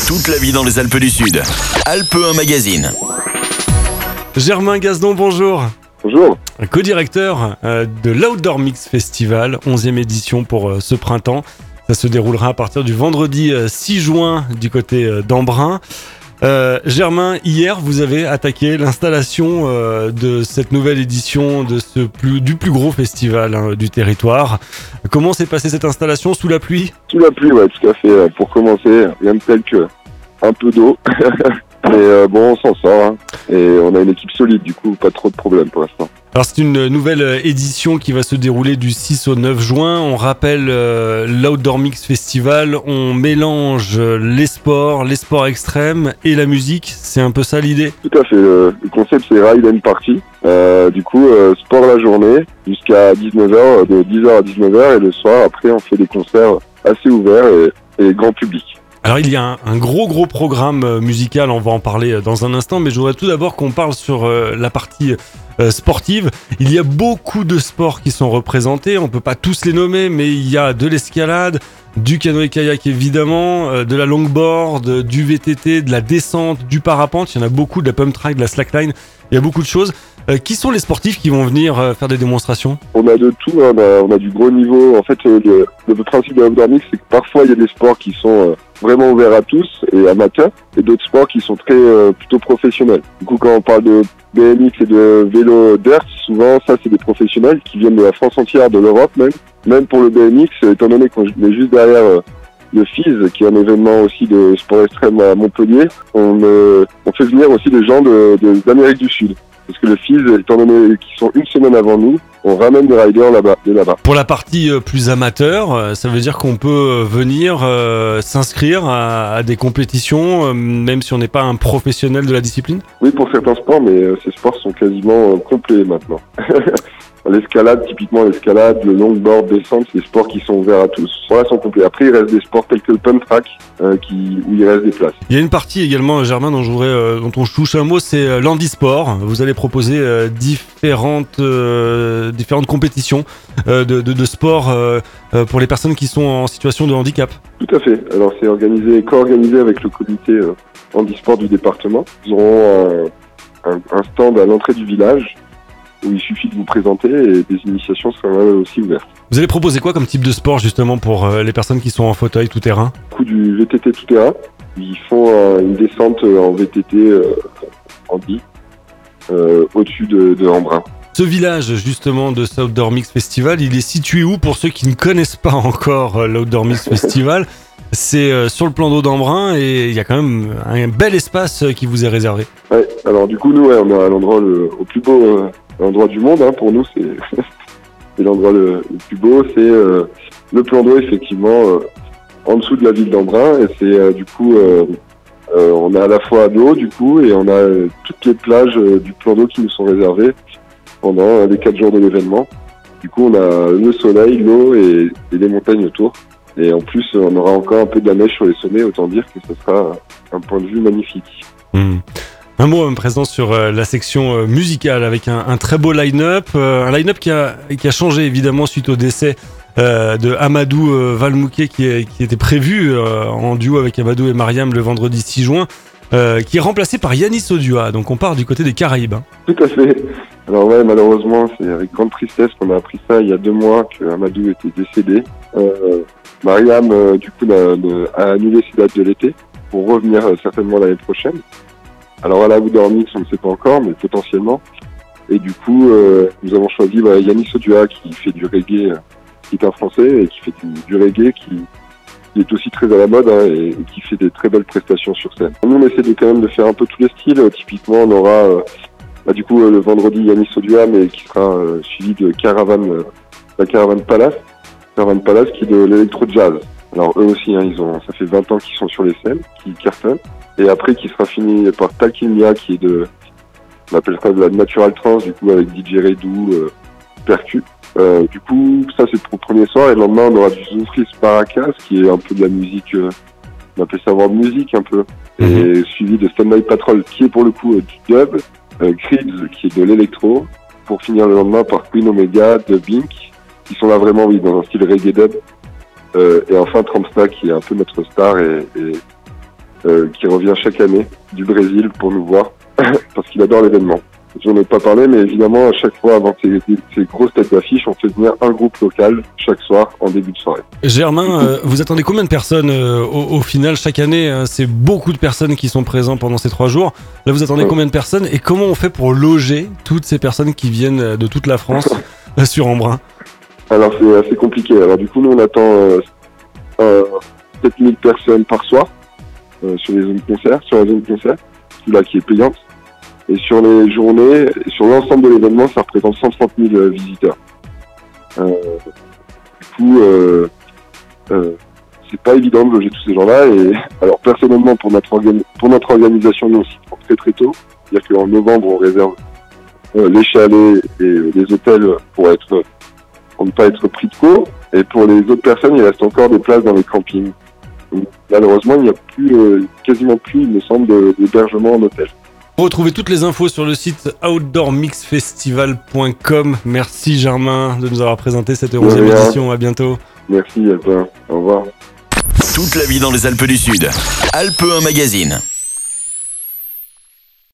Toute la vie dans les Alpes du Sud. Alpes 1 Magazine. Germain Gazedon, bonjour. Bonjour. Co-directeur de l'Outdoor Mix Festival, 11e édition pour ce printemps. Ça se déroulera à partir du vendredi 6 juin du côté d'Embrun. Germain, hier, vous avez attaqué l'installation de cette nouvelle édition du plus gros festival du territoire. Comment s'est passée cette installation sous la pluie ? Sous la pluie, ouais, tout à fait. Pour commencer, rien de tel que un peu d'eau. Mais bon, on s'en sort. Hein. Et on a une équipe solide, du coup, pas trop de problèmes pour l'instant. Alors c'est une nouvelle édition qui va se dérouler du 6 au 9 juin. On rappelle l'Outdoor Mix Festival. On mélange les sports extrêmes et la musique. C'est un peu ça l'idée ? Tout à fait. Le concept, c'est Ride and Party. Du coup, sport la journée jusqu'à 19h, de 10h à 19h. Et le soir, après, on fait des concerts assez ouverts et grand public. Alors il y a un gros programme musical, on va en parler dans un instant, mais je voudrais tout d'abord qu'on parle sur la partie sportive. Il y a beaucoup de sports qui sont représentés, on peut pas tous les nommer, mais il y a de l'escalade, du canoë-kayak évidemment, de la longboard, du VTT, de la descente, du parapente, il y en a beaucoup, de la pump track, de la slackline, il y a beaucoup de choses. Qui sont les sportifs qui vont venir faire des démonstrations ? On a de tout, hein, on a du gros niveau. En fait, le principe de l'Outdoor Mix, c'est que parfois il y a des sports qui sont vraiment ouverts à tous et amateurs, et d'autres sports qui sont plutôt professionnels. Du coup, quand on parle de BMX et de vélo dirt, souvent ça c'est des professionnels qui viennent de la France entière, de l'Europe même. Même pour le BMX, étant donné qu'on est juste derrière le FIS, qui est un événement aussi de sport extrême à Montpellier, on fait venir aussi des gens d'Amérique du Sud. Parce que le FIS, étant donné qu'ils sont une semaine avant nous, on ramène des riders de là-bas. Pour la partie plus amateur, ça veut dire qu'on peut venir s'inscrire à des compétitions, même si on n'est pas un professionnel de la discipline ? Oui, pour certains sports, mais ces sports sont quasiment complets maintenant. L'escalade, typiquement l'escalade, le longboard, descente, c'est des sports qui sont ouverts à tous. Voilà, sont complets. Après, il reste des sports tels que le pump track, où il reste des places. Il y a une partie également, Germain, dont on touche un mot, c'est l'handisport. Vous allez proposer différentes compétitions de sport pour les personnes qui sont en situation de handicap. Tout à fait. Alors, c'est co-organisé avec le comité handisport du département. Ils auront un stand à l'entrée du village, où il suffit de vous présenter et des initiations seront aussi ouvertes. Vous allez proposer quoi comme type de sport justement pour les personnes qui sont en fauteuil tout terrain ? Du VTT tout terrain. Ils font une descente en VTT handi au-dessus de Embrun. Ce village justement de ce Outdoor Mix Festival, il est situé où pour ceux qui ne connaissent pas encore l'Outdoor Mix Festival ? C'est sur le plan d'eau d'Embrun et il y a quand même un bel espace qui vous est réservé. Ouais, alors du coup nous on est à l'endroit au plus beau endroit du monde, hein, pour nous c'est l'endroit le plus beau, c'est le plan d'eau effectivement en dessous de la ville d'Embrun, et c'est du coup on a à la fois l'eau du coup et on a toutes les plages du plan d'eau qui nous sont réservées pendant les 4 jours de l'événement. Du coup on a le soleil, l'eau et les montagnes autour, et en plus on aura encore un peu de la neige sur les sommets, autant dire que ce sera un point de vue magnifique. Un mot présent sur la section musicale avec un très beau line-up, un line-up qui a changé évidemment suite au décès de Amadou Valmouké qui était prévu en duo avec Amadou et Mariam le vendredi 6 juin, qui est remplacé par Yanis Odua. Donc on part du côté des Caraïbes. Tout à fait. Alors ouais, malheureusement, c'est avec grande tristesse qu'on a appris ça il y a 2 mois que Amadou était décédé. Mariam du coup a annulé ses dates de l'été pour revenir certainement l'année prochaine. Alors à la Outdoor Mix, on ne sait pas encore, mais potentiellement. Et du coup, nous avons choisi Yanis Odua qui fait du reggae, qui est un Français et qui fait du reggae, qui est aussi très à la mode, hein, et qui fait des très belles prestations sur scène. Nous, on essaie quand même de faire un peu tous les styles. Typiquement, on aura du coup le vendredi Yanis Odua, mais qui sera suivi de la Caravan Palace. Caravan Palace qui est de l'électro-jazz. Alors eux aussi, hein, ça fait 20 ans qu'ils sont sur les scènes, qui cartonnent. Et après, qui sera fini par Talkinia, qui est on appelle ça de la natural trance, du coup, avec DJ Redou, percu. Du coup, ça, c'est pour le premier soir. Et le lendemain, on aura du Zoufris Paracas, qui est un peu de la musique, on appelle ça world music, un peu. Et suivi de Stanley Patrol, qui est pour le coup du dub. Creeds, qui est de l'électro. Pour finir le lendemain par Queen Omega, de Bink, qui sont là vraiment, oui, dans un style reggae dub. Et enfin, Trampsta, qui est un peu notre star et qui revient chaque année du Brésil pour nous voir, parce qu'il adore l'événement. J'en ai pas parlé, mais évidemment, à chaque fois, avant ces grosses têtes d'affiche, on fait venir un groupe local chaque soir en début de soirée. Germain, vous attendez combien de personnes au final chaque année? C'est beaucoup de personnes qui sont présentes pendant ces 3 jours. Là, vous attendez combien de personnes et comment on fait pour loger toutes ces personnes qui viennent de toute la France sur Embrun? Alors, c'est assez compliqué. Alors, du coup, nous, on attend 7000 personnes par soir sur les zones concert, sur la zone concert, là qui est payante. Et sur les journées, sur l'ensemble de l'événement, ça représente 130 000 visiteurs. Du coup, c'est pas évident de loger tous ces gens-là. Et alors personnellement, pour notre organisation, nous aussi, très très tôt. C'est-à-dire qu'en novembre, on réserve les chalets et les hôtels pour ne pas être pris de court. Et pour les autres personnes, il reste encore des places dans les campings. Donc, malheureusement, il n'y a quasiment plus, il me semble, d'hébergement en hôtel. Retrouvez toutes les infos sur le site outdoormixfestival.com. Merci Germain de nous avoir présenté cette 11e édition. À bientôt. Merci à toi. Au revoir. Toute la vie dans les Alpes du Sud. Alpes 1 Magazine.